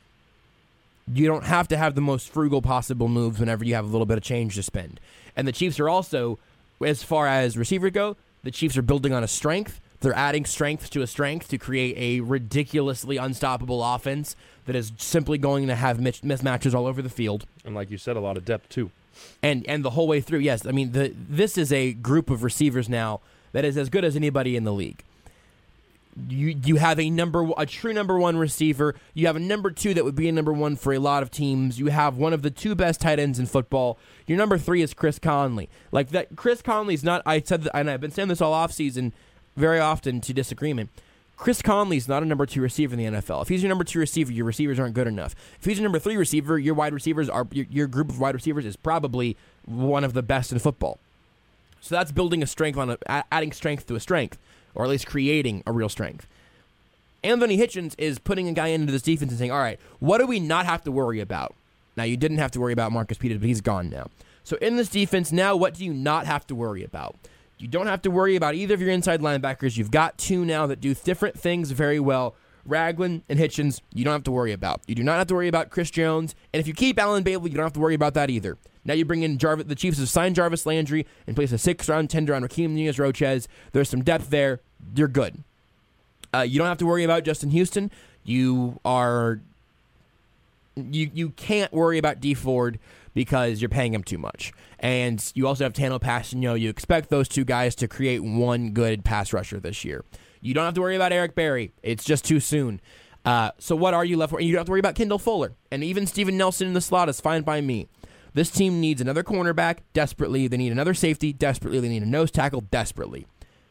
You don't have to have the most frugal possible moves whenever you have a little bit of change to spend. And the Chiefs are also, as far as receivers go, the Chiefs are building on a strength. They're adding strength to a strength to create a ridiculously unstoppable offense that is simply going to have mismatches all over the field. And like you said, a lot of depth too. And and the whole way through, yes. I mean, the this is a group of receivers now that is as good as anybody in the league. You you have a number a true number one receiver. You have a number two that would be a number one for a lot of teams. You have one of the two best tight ends in football. Your number three is Chris Conley. Like that, Chris Conley's not. I said, that, and I've been saying this all offseason, very often to disagreement. Chris Conley's not a number two receiver in the N F L. If he's your number two receiver, your receivers aren't good enough. If he's your number three receiver, your wide receivers are your, your group of wide receivers is probably one of the best in football. So that's building a strength on a, adding strength to a strength, or at least creating a real strength. Anthony Hitchens is putting a guy into this defense and saying, all right, what do we not have to worry about? Now, you didn't have to worry about Marcus Peters, but he's gone now. So in this defense now, what do you not have to worry about? You don't have to worry about either of your inside linebackers. You've got two now that do different things very well. Ragland and Hitchens, you don't have to worry about. You do not have to worry about Chris Jones. And if you keep Allen Bailey, you don't have to worry about that either. Now you bring in Jarvis, the Chiefs have signed Jarvis Landry and place a sixth-round tender on Raheem Nunez-Roches. There's some depth there. You're good. Uh, you don't have to worry about Justin Houston. You are... You, you can't worry about Dee Ford because you're paying him too much. And you also have Tano Passanio. You expect those two guys to create one good pass rusher this year. You don't have to worry about Eric Berry. It's just too soon. Uh, so what are you left for? You don't have to worry about Kendall Fuller. And even Steven Nelson in the slot is fine by me. This team needs another cornerback desperately. They need another safety desperately. They need a nose tackle desperately.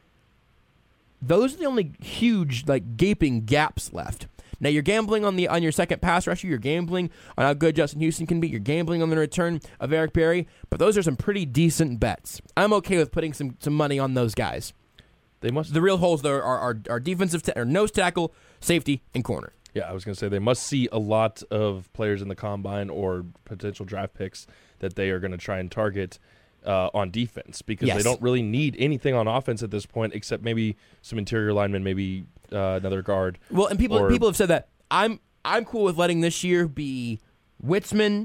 Those are the only huge, like, gaping gaps left. Now, you're gambling on the on your second pass rusher. You're gambling on how good Justin Houston can be. You're gambling on the return of Eric Berry. But those are some pretty decent bets. I'm okay with putting some, some money on those guys. They must. The real holes, though, are, are, are defensive ta- or nose tackle, safety, and corner. Yeah, I was going to say they must see a lot of players in the combine or potential draft picks that they are going to try and target uh, on defense because Yes. they don't really need anything on offense at this point except maybe some interior linemen, maybe uh, another guard. Well, and people or, people have said that. I'm I'm cool with letting this year be Witzman,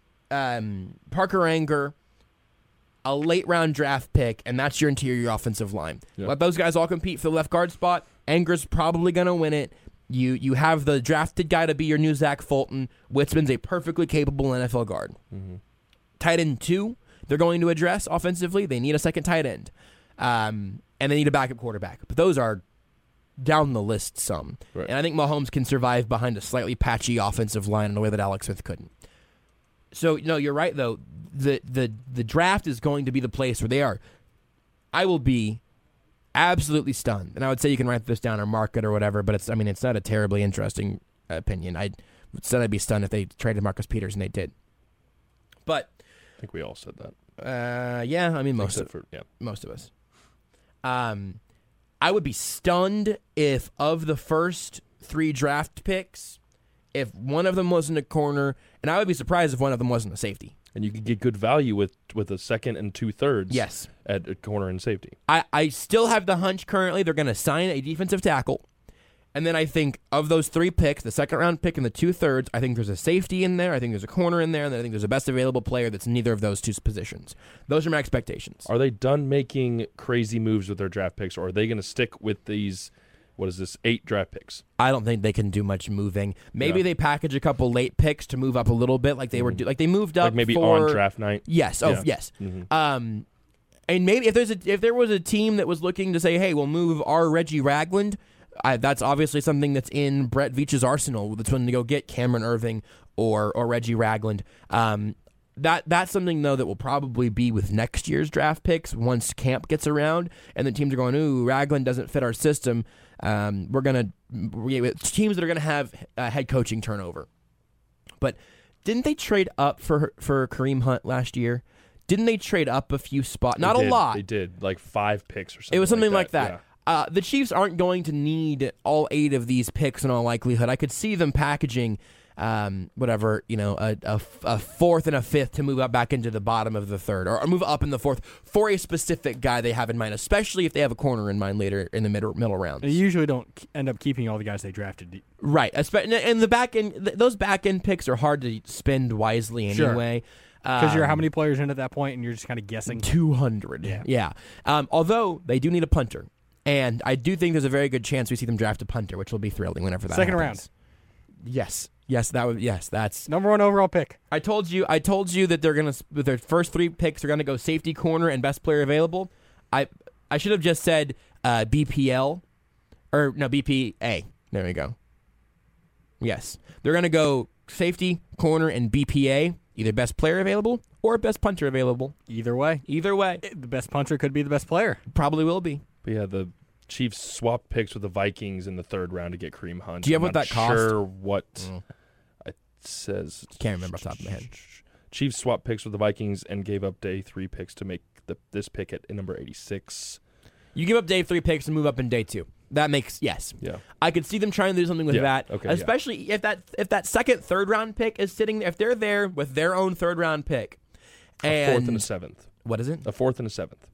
um, Parker Anger, a late round draft pick, and that's your interior offensive line. Yeah. Let those guys all compete for the left guard spot. Anger's probably going to win it. You you have the drafted guy to be your new Zach Fulton. Witzman's a perfectly capable N F L guard. Mm-hmm. Tight end two, they're going to address offensively. They need a second tight end. Um, and they need a backup quarterback. But those are down the list some. Right. And I think Mahomes can survive behind a slightly patchy offensive line in a way that Alex Smith couldn't. So, no, you're right, though. The, the, the draft is going to be the place where they are. I will be absolutely stunned. And I would say you can write this down or mark it or whatever, but it's I mean, it's not a terribly interesting opinion. I said I'd be stunned if they traded Marcus Peters, and they did. But I think we all said that. uh, yeah, I mean, most of, Except for, yeah. most of us. Um, I would be stunned if of the first three draft picks, if one of them wasn't a corner, and I would be surprised if one of them wasn't a safety. And you could get good value with, with a second and two thirds Yes. at a corner and safety. I, I still have the hunch currently they're going to sign a defensive tackle. And then I think of those three picks, the second round pick and the two thirds, I think there's a safety in there. I think there's a corner in there. And then I think there's a best available player that's neither of those two positions. Those are my expectations. Are they done making crazy moves with their draft picks, or are they going to stick with these, what is this, eight draft picks? I don't think they can do much moving. Maybe Yeah. they package a couple late picks to move up a little bit, like they were do- like they moved up Like maybe for, on draft night? Yes. Oh, Yeah. yes. Mhm. Um, and maybe if there's a if there was a team that was looking to say, hey, we'll move our Reggie Ragland, I, that's obviously something that's in Brett Veach's arsenal. That's when to go get Cameron Irving or or Reggie Ragland. Um, that that's something though that will probably be with next year's draft picks once camp gets around, and the teams are going, ooh, Ragland doesn't fit our system. Um, we're gonna we, teams that are gonna have uh, head coaching turnover. But didn't they trade up for for Kareem Hunt last year? Didn't they trade up a few spots? Not They a did. lot. They did, like five picks or something. It was something like like that. Uh, the Chiefs aren't going to need all eight of these picks in all likelihood. I could see them packaging, um, whatever, you know, a, a, a fourth and a fifth to move up back into the bottom of the third, or, or move up in the fourth for a specific guy they have in mind, especially if they have a corner in mind later in the middle middle rounds. They usually don't k- end up keeping all the guys they drafted. Right, espe- and- and the back end, th- those back end picks are hard to spend wisely Sure. anyway. Because you're how Um, many players in at that point, and you're just kind of guessing. two hundred. Yeah. Yeah. Um, although they do need a punter. And I do think there's a very good chance we see them draft a punter, which will be thrilling whenever that Second happens. Yes. Yes, that would yes, that's Number one overall pick. I told you I told you that they're gonna with their first three picks are gonna go safety, corner, and best player available. I I should have just said uh, B P L or no B P A. There we go. Yes. They're gonna go safety, corner, and B P A, either best player available or best punter available. Either way, Either way. the best punter could be the best player. Probably will be. But yeah, the Chiefs swapped picks with the Vikings in the third round to get Kareem Hunt. Do you have I'm what not that cost? Sure, what Mm. it says. Can't remember off the top of my head. Chiefs swapped picks with the Vikings and gave up day three picks to make the, this pick at number eighty-six. You give up day three picks and move up in day two. That makes yes. Yeah, I could see them trying to do something with Yeah, that, okay, yeah. especially if that if that second third round pick is sitting there. If they're there with their own third round pick, a and fourth and a seventh. what is it A fourth and a seventh.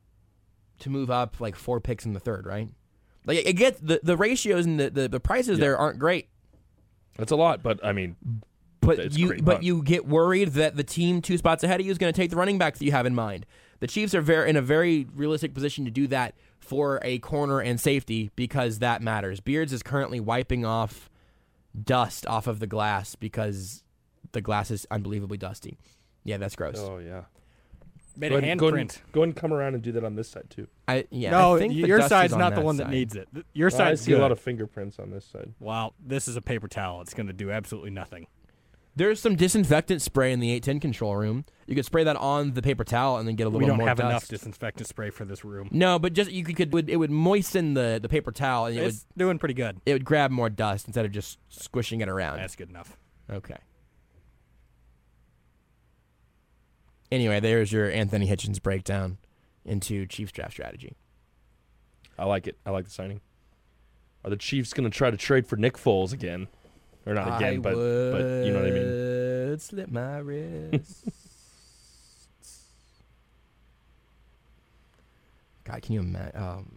to move up like four picks in the third, right? Like it gets the, the ratios and the, the, the prices Yeah. there aren't great, That's a lot, but I mean, but It's you Kareem but Hunt. you get worried that the team two spots ahead of you is going to take the running back that you have in mind. The Chiefs are very in a very realistic position to do that for a corner and safety because that matters. Beards is currently wiping off dust off of the glass because the glass is unbelievably dusty. Yeah, that's gross. Oh yeah. Made Go a ahead, go, ahead, handprint. go ahead and come around and do that on this side too. I yeah. no, I think the your dust side's is on not the that one that side. needs it. Your I side's see good. a lot of fingerprints on this side. Wow, this is a paper towel. It's going to do absolutely nothing. There's some disinfectant spray in the eight ten control room. You could spray that on the paper towel and then get a little We don't more have dust. enough disinfectant spray for this room. No, but just you could, could would, it would moisten the, the paper towel and it It's would doing pretty good. it would grab more dust instead of just squishing it around. That's good enough. Okay. Anyway, there's your Anthony Hitchens breakdown into Chiefs draft strategy. I like it. I like the signing. Are the Chiefs going to try to trade for Nick Foles again? Or not again, I but but you know what I mean. would slip my wrists. God, can you imagine? Oh man.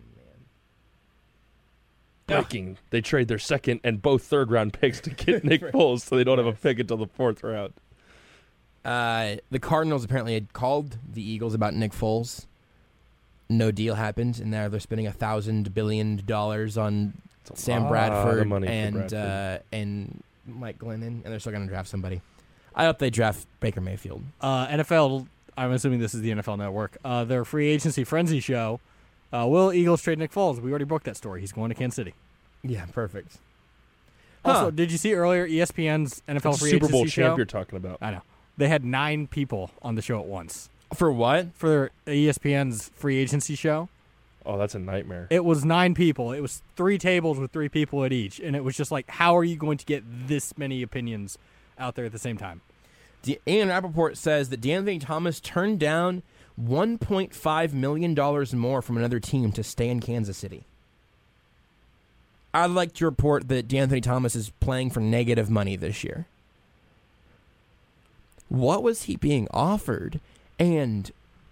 Breaking. They trade their second and both third round picks to get Nick Foles, so they don't have a pick until the fourth round. Uh, the Cardinals apparently had called the Eagles about Nick Foles. No deal happened, and now they're spending a thousand billion dollars on It's a Sam lot Bradford of money for and Bradford. uh, and Mike Glennon, and they're still going to draft somebody. I hope they draft Baker Mayfield. Uh, N F L, I'm assuming this is the N F L Network. Uh, their free agency frenzy show. Uh, will Eagles trade Nick Foles? We already broke that story. He's going to Kansas City. Yeah, perfect. Also, Huh. did you see earlier E S P N's N F L It's free Super Bowl agency champ show? you're talking about. I know. They had nine people on the show at once. For what? For their E S P N's free agency show, Oh, that's a nightmare. it was nine people. It was three tables with three people at each. And it was just like, how are you going to get this many opinions out there at the same time? De- Ian Rappaport says that DeAnthony Thomas turned down one point five million dollars more from another team to stay in Kansas City. I'd like to report that DeAnthony Thomas is playing for negative money this year. What was he being offered? And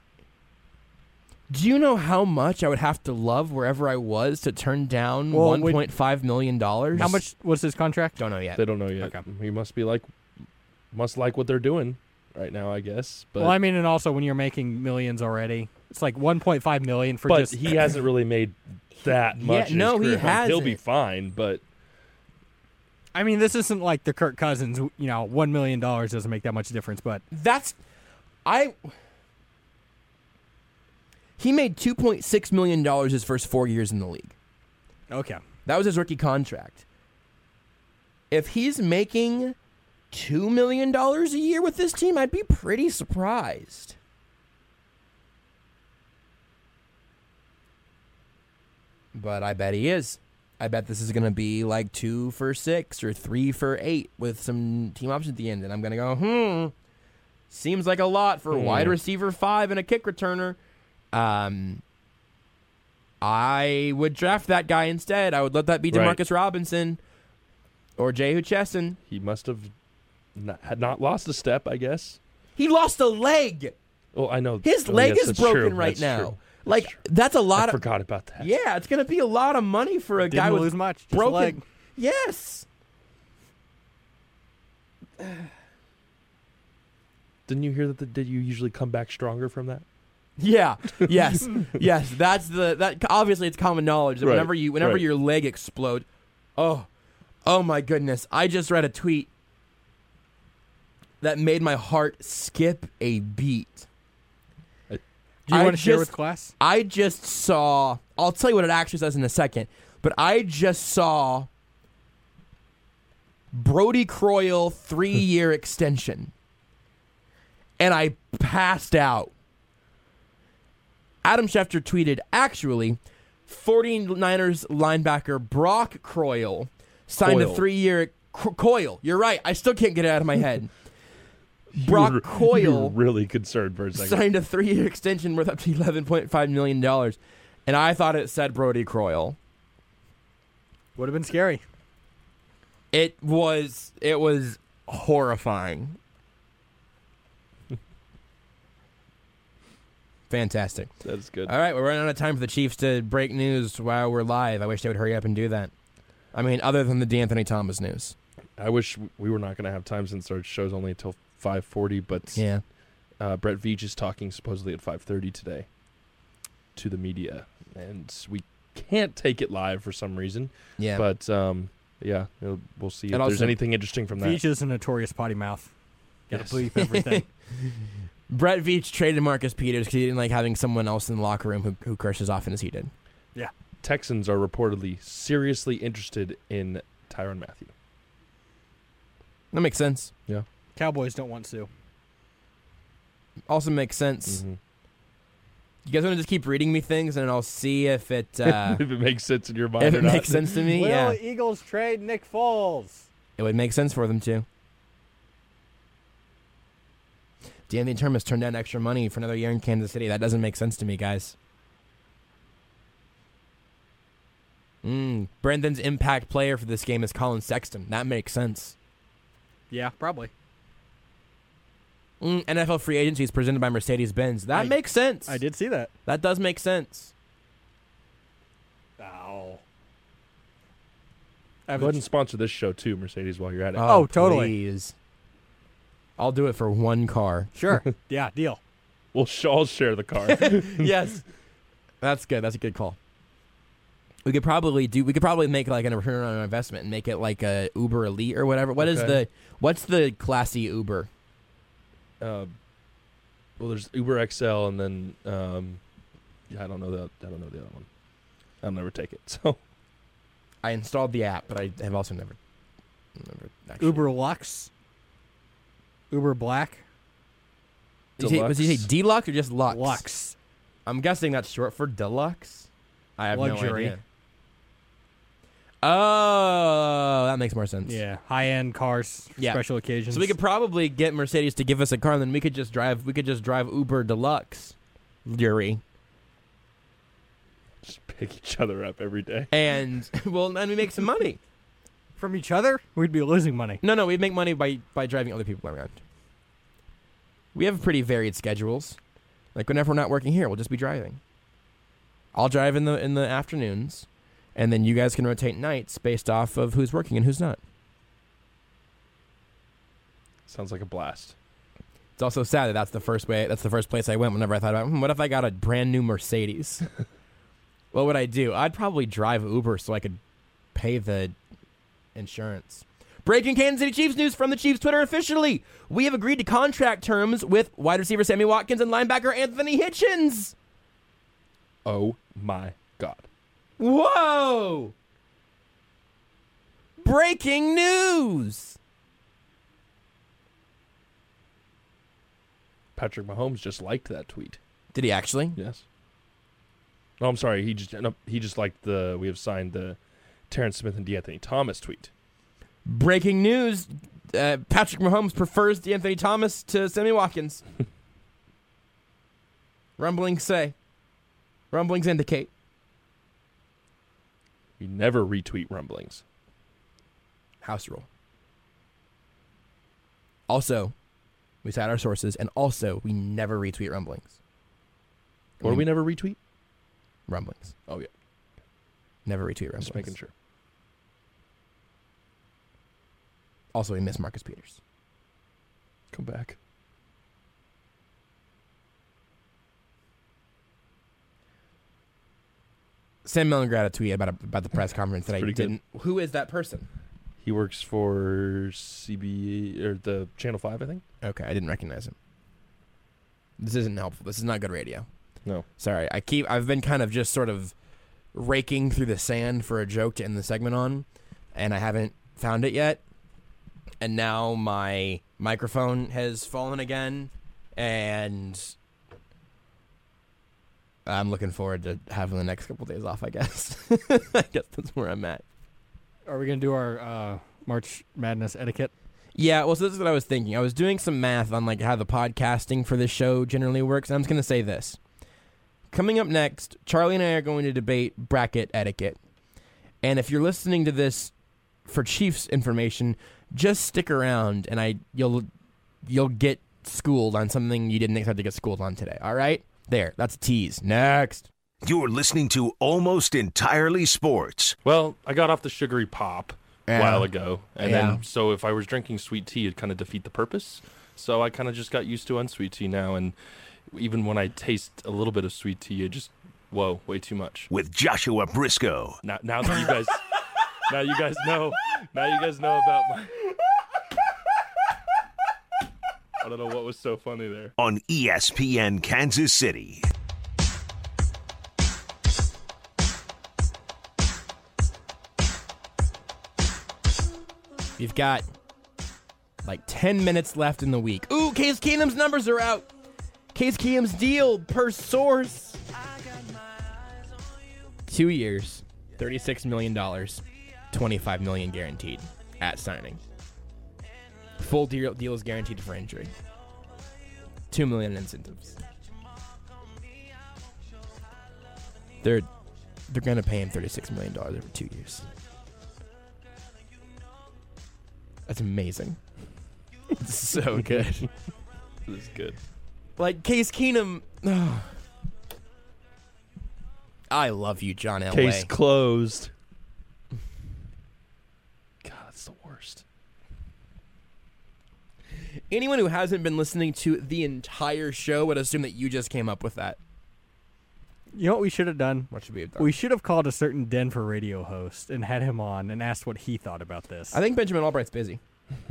do you know how much I would have to love wherever I was to turn down Well, one point five million dollars? How much was his contract? Don't know yet. They don't know yet. Okay. He must be like, must like what they're doing right now, I guess. But Well, I mean, and also when you're making millions already, it's like one point five million for but just. he hasn't really made that Yeah, much. in no, his he career. I mean, He'll be hasn't. fine, but I mean, this isn't like the Kirk Cousins. You know, one million dollars doesn't make that much difference, but That's I. He made two point six million dollars his first four years in the league. okay. That was his rookie contract. If he's making two million dollars a year with this team, I'd be pretty surprised. But I bet he is. I bet this is going to be like two for six or three for eight with some team options at the end. And I'm going to go, hmm, seems like a lot for a Hmm. wide receiver five and a kick returner. Um, I would draft that guy instead. I would let that be Right. Demarcus Robinson or Jehu Chesson. he must have not, had not lost a step, I guess. He lost a leg. Well, I know His oh, leg yes, is that's broken true. right That's now. true. Like true. that's a lot I of forgot about that. yeah. It's going to be a lot of money for a Didn't guy with lose much. Just a broken leg. Yes. Didn't you hear that? The, did you usually come back stronger from that? Yeah. Yes. Yes. That's the that. Obviously, it's common knowledge that Right, whenever you whenever right. your leg explodes, oh, oh my goodness! I just read a tweet that made my heart skip a beat. Do you I want to share just- with class? I just saw. I'll tell you what it actually says in a second. But I just saw Brody Croyle three-year extension, and I passed out. Adam Schefter tweeted, actually, 49ers linebacker Brock Croyle signed Coyle. a three-year... C- Coyle, you're right. I still can't get it out of my head. Brock you were, Coyle... You were really concerned for a second. signed a three-year extension worth up to eleven point five million dollars, and I thought it said Brody Croyle. Would have been scary. It was it was horrifying. Fantastic. That's good. All right, we're running out of time for the Chiefs to break news while we're live. I wish they would hurry up and do that. I mean, other than the DeAnthony Thomas news. I wish we were not going to have time since our show's only until five forty, but Yeah. uh, Brett Veach is talking supposedly at five thirty today to the media, and we can't take it live for some reason. Yeah. But um, yeah, it'll- we'll see if And there's also- anything interesting from that. Veach is a notorious potty mouth. Got to Yes. bleep everything. Brett Veach traded Marcus Peters because he didn't like having someone else in the locker room who, who cursed as often as he did. Yeah. Texans are reportedly seriously interested in Tyrann Mathieu. That makes sense. Yeah. Cowboys don't want Sue. Also makes sense. Mm-hmm. You guys want to just keep reading me things, and I'll see if it uh, if it makes sense in your mind if or it not. makes sense to me. Will Yeah, Eagles trade Nick Foles? it would make sense for them too. D'Anthony Thomas turned down extra money for another year in Kansas City. That doesn't make sense to me, guys. Mm, Brandon's impact player for this game is Colin Sexton. That makes sense. Yeah, probably. Mm, N F L free agency is presented by Mercedes-Benz. That I- makes sense. I did see that. That does make sense. Ow. Go ahead and sponsor this show too, Mercedes, while you're at it. Oh, totally. Please. I'll do it for one car. Sure. Yeah, deal. We'll sh- I'll share the car. Yes. That's good. That's a good call. We could probably do. We could probably make like a return on investment and make it like a Uber Elite or whatever. What is Okay. the what's the classy Uber? uh, well, there's Uber X L, and then um, yeah, I don't know the I don't know the other one. I'll never take it. So I installed the app, but I have also never. never actually. Uber Lux. Uber Black. Did he, was he say Deluxe or just Lux? Lux. I'm guessing that's short for Deluxe. I have no Luxury. idea. Oh, that makes more sense. Yeah, high-end cars, Yeah. special occasions. So we could probably get Mercedes to give us a car, and then we could just drive. We could just drive Uber Deluxe, Yuri, just pick each other up every day. and well, then we make some money. from each other, we'd be losing money. No, no, we make money by by driving other people around. We have pretty varied schedules. Like whenever we're not working here, we'll just be driving. I'll drive in the in the afternoons, and then you guys can rotate nights based off of who's working and who's not. Sounds like a blast. It's also sad that that's the first way. That's the first place I went whenever I thought about, hmm, what if I got a brand new Mercedes? What would I do? I'd probably drive Uber so I could pay the insurance. Breaking Kansas City Chiefs news from the Chiefs Twitter officially. We have agreed to contract terms with wide receiver Sammy Watkins and linebacker Anthony Hitchens. Oh my God. Whoa! Breaking news! Patrick Mahomes just liked that tweet. Did he actually? Yes. No, I'm sorry. He just no, he just liked the we have signed the Terrence Smith and DeAnthony Thomas tweet. Breaking news. Uh, Patrick Mahomes prefers DeAnthony Thomas to Sammy Watkins. Rumblings say. Rumblings indicate. We never retweet rumblings. House rule. Also, we cite our sources, and also, we never retweet rumblings. Or we never retweet? Rumblings. Oh, yeah. Never retweet rumblings. Just making sure. Also, we miss Marcus Peters. Come back. Sam Millen got a tweet about, a, about the press conference that I Pretty good. didn't. Who is that person? He works for C B or the Channel five, I think. Okay, I didn't recognize him. This isn't helpful. This is not good radio. No. Sorry, I keep. I've been kind of just sort of raking through the sand for a joke to end the segment on, and I haven't found it yet. And now my microphone has fallen again, and I'm looking forward to having the next couple days off. I guess. I guess that's where I'm at. Are we going to do our uh, March Madness etiquette? Yeah, well, so this is what I was thinking. I was doing some math on like how the podcasting for this show generally works, and I'm just going to say this. Coming up next, Charlie and I are going to debate bracket etiquette. And if you're listening to this for Chiefs information, just stick around, and I you'll you'll get schooled on something you didn't expect to get schooled on today. All right? There, that's a tease. Next. You're listening to Almost Entirely Sports. Well, I got off the sugary pop a Yeah. while ago. And Yeah. then, so if I was drinking sweet tea, it'd kind of defeat the purpose. So I kind of just got used to unsweet tea now. And even when I taste a little bit of sweet tea, it just, whoa, way too much. With Joshua Briscoe. Now, now that you guys, now you guys know, now you guys know about my. I don't know what was so funny there. On E S P N Kansas City. We've got like ten minutes left in the week. Ooh, Case Keenum's numbers are out. Case Keenum's deal per source. Two years, thirty-six million dollars, twenty-five million dollars guaranteed at signing. Full deal, deal is guaranteed for injury. Two million dollars in incentives. They're they're gonna pay him thirty-six million dollars over two years. That's amazing. It's so good. This is good. Like Case Keenum. Oh. I love you, John Elway. Case closed. God, that's the worst. Anyone who hasn't been listening to the entire show would assume that you just came up with that. You know what we should have done? What should we have done? We should have called a certain Denver radio host and had him on and asked what he thought about this. I think Benjamin Albright's busy.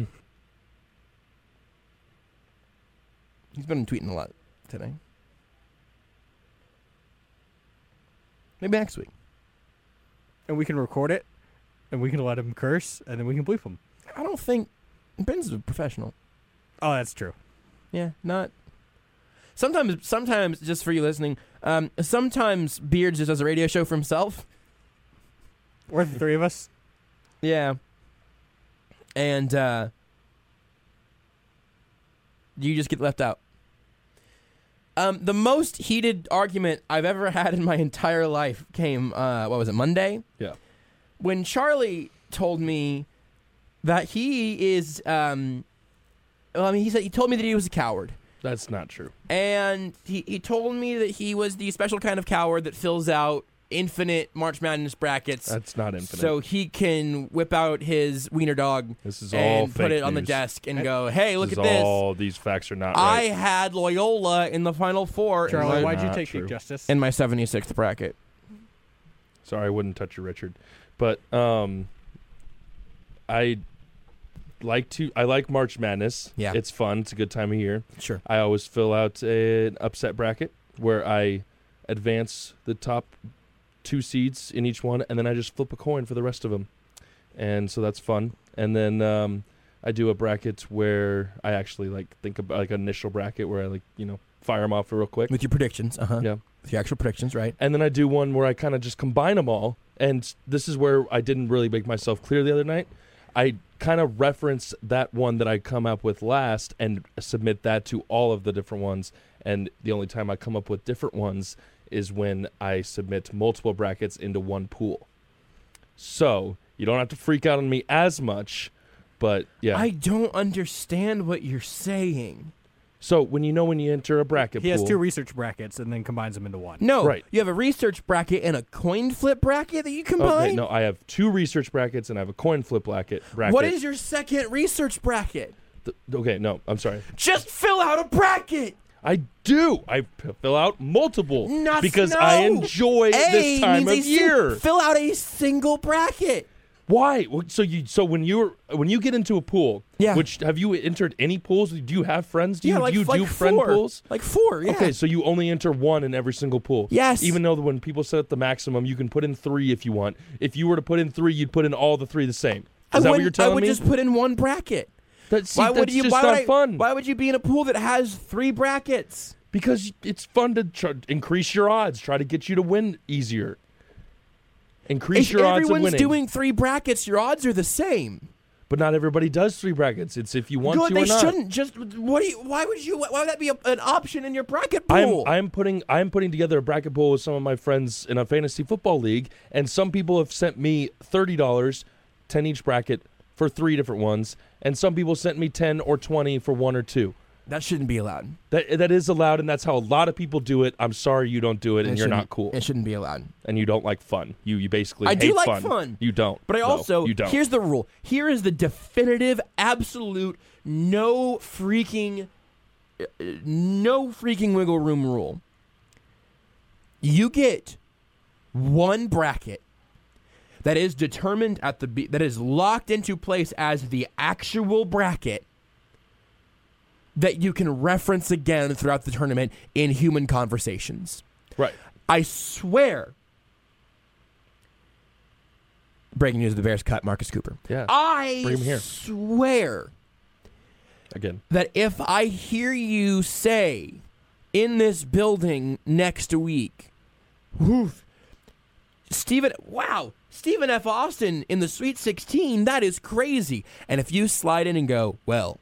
He's been tweeting a lot today. Maybe next week. And we can record it, and we can let him curse, and then we can bleep him. I don't think Ben's a professional. Oh, that's true. Yeah, not. Sometimes, sometimes, just for you listening, um, sometimes Beard just does a radio show for himself. Or the three of us. Yeah. And uh, you just get left out. Um, the most heated argument I've ever had in my entire life came, uh, what was it, Monday? Yeah. When Charlie told me that he is, um, well, I mean, he said he told me that he was a coward. That's not true. And he, he told me that he was the special kind of coward that fills out infinite March Madness brackets. That's not infinite. So he can whip out his wiener dog This is all and put fake it on the news. desk and go, hey, look this at is this. All these facts are not I right. had Loyola in the Final Four Charlie, in my, why'd you Not take true. Chief Justice? in my seventy-sixth bracket. Sorry, I wouldn't touch you, Richard. But um, I like to. I like March Madness. Yeah. It's fun. It's a good time of year. Sure. I always fill out an upset bracket where I advance the top two seeds in each one, and then I just flip a coin for the rest of them. And so that's fun. And then um, I do a bracket where I actually like think about like an initial bracket where I like you know fire them off real quick. With your predictions, uh-huh. Yeah. With your actual predictions, right? And then I do one where I kind of just combine them all. And this is where I didn't really make myself clear the other night. I kind of reference that one that I come up with last and submit that to all of the different ones. And the only time I come up with different ones is when I submit multiple brackets into one pool. So you don't have to freak out on me as much, but yeah. I don't understand what you're saying. So when you know when you enter a bracket He pool. has two research brackets and then combines them into one. No, Right. you have a research bracket and a coin flip bracket that you combine? Okay, no, I have two research brackets and I have a coin flip bracket. bracket. What is your second research bracket? Th- okay, no, I'm sorry. Just fill out a bracket. I do. I p- fill out multiple Not because no. I enjoy A this time means of a sing- year. Fill out a single bracket. Why? Well, So you so when you're when you get into a pool, Yeah. which have you entered any pools? Do you have friends? Do you yeah, like, do you like do friend four. pools? Like four, yeah. Okay, so you only enter one in every single pool. Yes. Even though when people set up the maximum, you can put in three if you want. If you were to put in three, you'd put in all the three the same. I Is that what wouldn't- you're telling I would me? just put in one bracket. That, see, why that's would you? just why not would I, fun. Why would you be in a pool that has three brackets? Because it's fun to try, increase your odds. Try to get you to win easier. Increase If your odds of everyone's winning. doing three brackets, your odds are the same. But not everybody does three brackets. It's if you want Good, to they or not. shouldn't. Just what? Do you, why would you? Why would that be a, an option in your bracket pool? I'm I'm putting I'm putting together a bracket pool with some of my friends in a fantasy football league, and some people have sent me thirty dollars, ten each bracket for three different ones, and some people sent me ten or twenty for one or two. that shouldn't be allowed. That that is allowed, and that's how a lot of people do it. I'm sorry you don't do it, and It you're not shouldn't- cool, It shouldn't be allowed. and you don't like fun. You you basically I hate do like fun. fun. You don't, But I though. also you don't. here's the rule. Here is the definitive, absolute, no freaking, uh, no freaking wiggle room rule. You get one bracket that is determined at the be- that is locked into place as the actual bracket that you can reference again throughout the tournament in human conversations. Right. I swear. Breaking news: the Bears cut Marcus Cooper. Yeah. I Bring him here. swear Again. that if I hear you say in this building next week, woof, Stephen, wow, Stephen F. Austin in the Sweet sixteen, that is crazy. And if you slide in and go, well,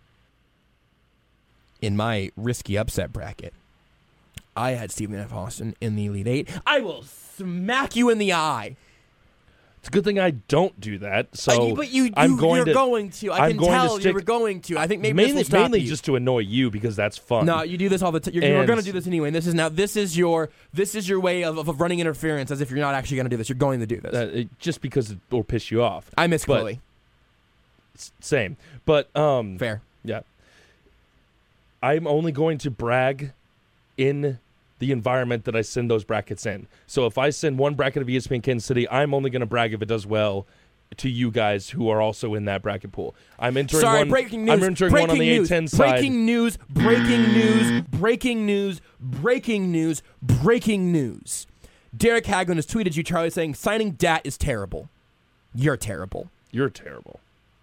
in my risky upset bracket, I had Stephen F. Austin in the Elite Eight, I will smack you in the eye. It's a good thing I don't do that. So Uh, but you, you, I'm going you're to, going to. I I'm can going to tell you stick- were going to. I think maybe mainly, this will stop mainly you. just to annoy you because that's fun. No, you do this all the time. You're, you're And- going to do this anyway. And this is now. This is your. This is your way of, of, of running interference, as if you're not actually going to do this. You're going to do this. Uh, it- just because it will piss you off. I miss but- Chloe. S- Same. But um, Fair. yeah, I'm only going to brag in the environment that I send those brackets in. So if I send one bracket of E S P N Kansas City, I'm only going to brag if it does well to you guys who are also in that bracket pool. I'm entering Sorry, one. breaking news. I'm entering breaking one on the news, A ten side. Breaking news. Breaking news. Breaking news. Breaking news. Breaking news. Derek Haglund has tweeted you, Charlie, saying signing Dat is terrible. You're terrible. You're terrible.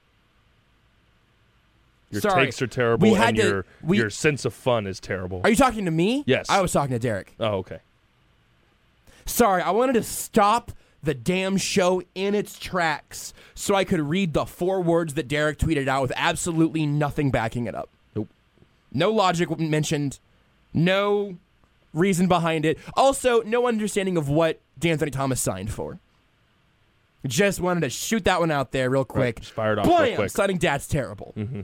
Your Sorry. takes are terrible, We had and to- your we- your sense of fun is terrible. Are you talking to me? Yes. I was talking to Derek. Oh, okay. Sorry, I wanted to stop the damn show in its tracks so I could read the four words that Derek tweeted out with absolutely nothing backing it up. Nope. No logic mentioned. No reason behind it. Also, no understanding of what D'Anthony Thomas signed for. Just wanted to shoot that one out there real quick. Right, just fired off real Blam! quick. Signing Dad's terrible. Mm-hmm.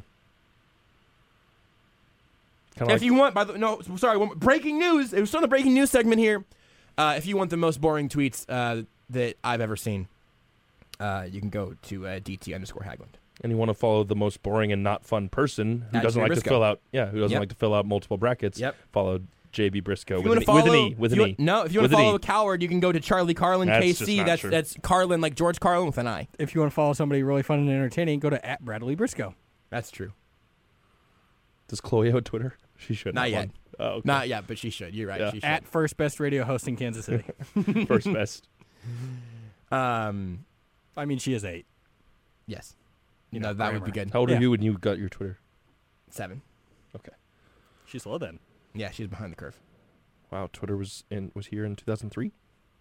Kind If of like you want, by the no, sorry, one, breaking news. It was on the breaking news segment here. Uh, if you want the most boring tweets uh, that I've ever seen, uh, you can go to uh, D T underscore Haglund. and you want to follow the most boring and not fun person who At doesn't Jimmy like to Briscoe. fill out, yeah, who doesn't Yep. like to fill out multiple brackets. Yep. Follow J B Briscoe If you with, want an, to e- with follow, an E. With if an you E. want- No, if you want With to an follow E. a coward, you can go to Charlie Carlin That's K just C. not That's true. that's Carlin like George Carlin with an I. If you want to follow somebody really fun and entertaining, go to at Bradley Briscoe. That's true. Does Chloe have a Twitter? She should. Not have yet. one. Oh, okay. Not yet, but she should. You're right. Yeah. She should. At first best radio host in Kansas City. First best. um, I mean, she is eight. yes. You no, know, that would be grammar. good. How old Yeah. are you when you got your Twitter? Seven. Okay. She's slow then. Yeah, she's behind the curve. Wow, Twitter was in was here in two thousand three.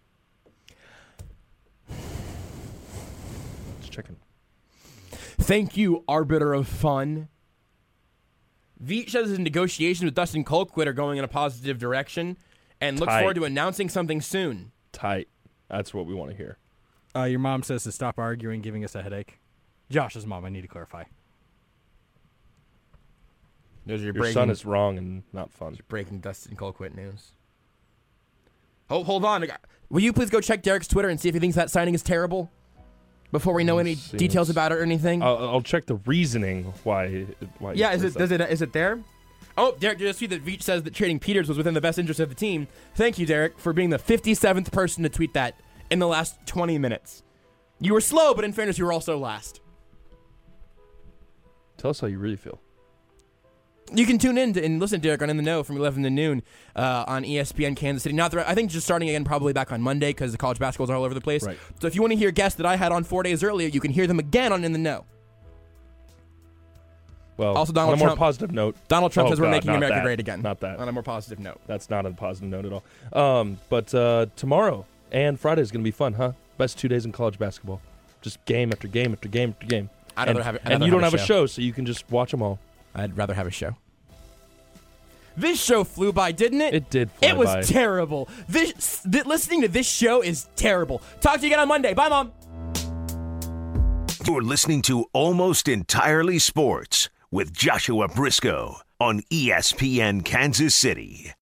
Just checking. Thank you, Arbiter of Fun. Veach says his negotiations with Dustin Colquitt are going in a positive direction and looks Tight. forward to announcing something soon. Tight. That's what we want to hear. Uh, your mom says to stop arguing, giving us a headache. Josh's mom, I need to clarify. Those are your, Your breaking, son is wrong and not fun. breaking Dustin Colquitt news. Oh, hold on. Will you please go check Derek's Twitter and see if he thinks that signing is terrible before we know any Seems- details about it or anything? I'll, I'll check the reasoning why. why he yeah, is says it, that. does it is it there? Oh, Derek, did you see that Veach says that trading Peters was within the best interest of the team? Thank you, Derek, for being the fifty-seventh person to tweet that in the last twenty minutes. You were slow, but in fairness, you were also last. Tell us how you really feel. You can tune in to, and listen to Derek on In the Know from eleven to noon uh, on E S P N Kansas City. Not the, I think just starting again probably back on Monday because the college basketballs are all over the place. Right. So if you want to hear guests that I had on four days earlier, you can hear them again on In the Know. Well, Also, Donald on a more Trump- positive note. Donald Trump Oh, says we're God, making not America that. great again. Not that. On a more positive note. That's not a positive note at all. Um, but uh, tomorrow and Friday is going to be fun, huh? Best two days in college basketball. Just game after game after game after game. I'd and rather have, I'd and rather you don't have have a show, so you can just watch them all. I'd rather have a show. This show flew by, didn't it? It did fly It was by. terrible. This th- listening to this show is terrible. Talk to you again on Monday. Bye, Mom. You're listening to Almost Entirely Sports with Joshua Briscoe on E S P N Kansas City.